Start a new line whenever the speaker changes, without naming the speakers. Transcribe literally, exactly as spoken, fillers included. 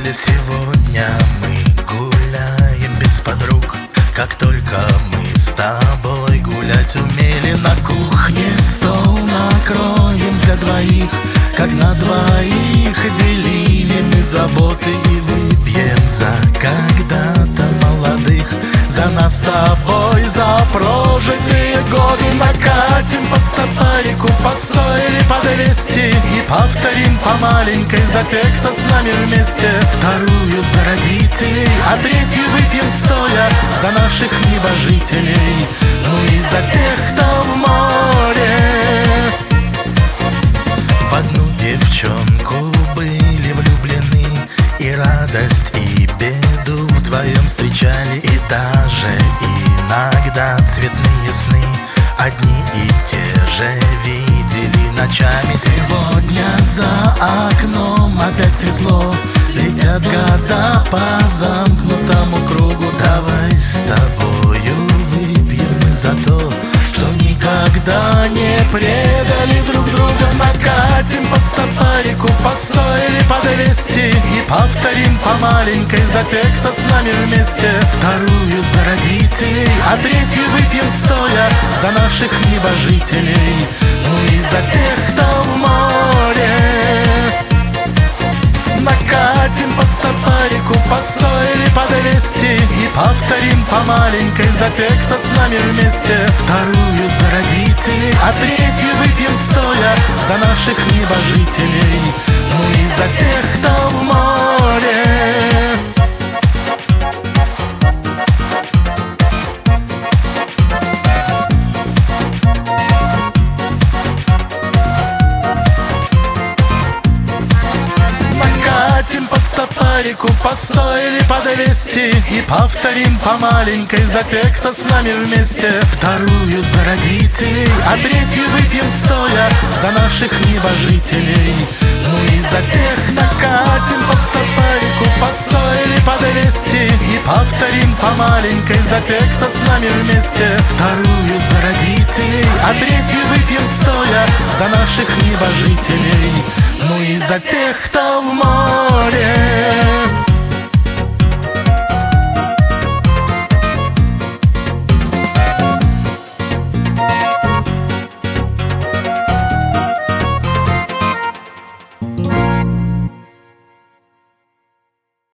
поле сегодня мы гуляем без подруг. Как только мы с тобой гулять умели, на кухне стол накроем для двоих. Как на двоих делили мы заботы и выпьем за когда-то молодых. За нас с тобой, за прожитые годы. Накатим по стопарику, по сто или по двести, и повторим по маленькой за тех, кто с нами вместе. Вторую за родителей, а третью выпьем стоя за наших небожителей, ну и за тех, кто в море. В одну девчонку были влюблены, и радость, и беду вдвоем встречали. И даже иногда цветные сны одни и те же видели ночами. Сегодня за окном опять светло, летят года по замкнутому кругу. Давай с тобою выпьем мы за то, что никогда не предали друг друга. Накатим по стопарику, по сто или по двести, и повторим по маленькой за тех, кто с нами вместе. Вторую за родителей, а третью выпьем стоя за наших небожителей, ну и за тех, кто в море. Накатим по стопарику, по сто или по двести, и повторим по маленькой за тех, кто с нами вместе. Вторую за родителей, а третью выпьем стоя за наших небожителей, ну и за тех, кто в море. Накатим по стопарику, по сто или по двести, и повторим по маленькой за тех, кто с нами вместе. Вторую за родителей, а третью выпьем стоя за наших небожителей, ну и за тех. Накатим по стопарику, по сто или по двести, и повторим по маленькой за тех, кто с нами вместе. Вторую за родителей, а третью выпьем стоя за наших небожителей, ну и за тех, кто в море.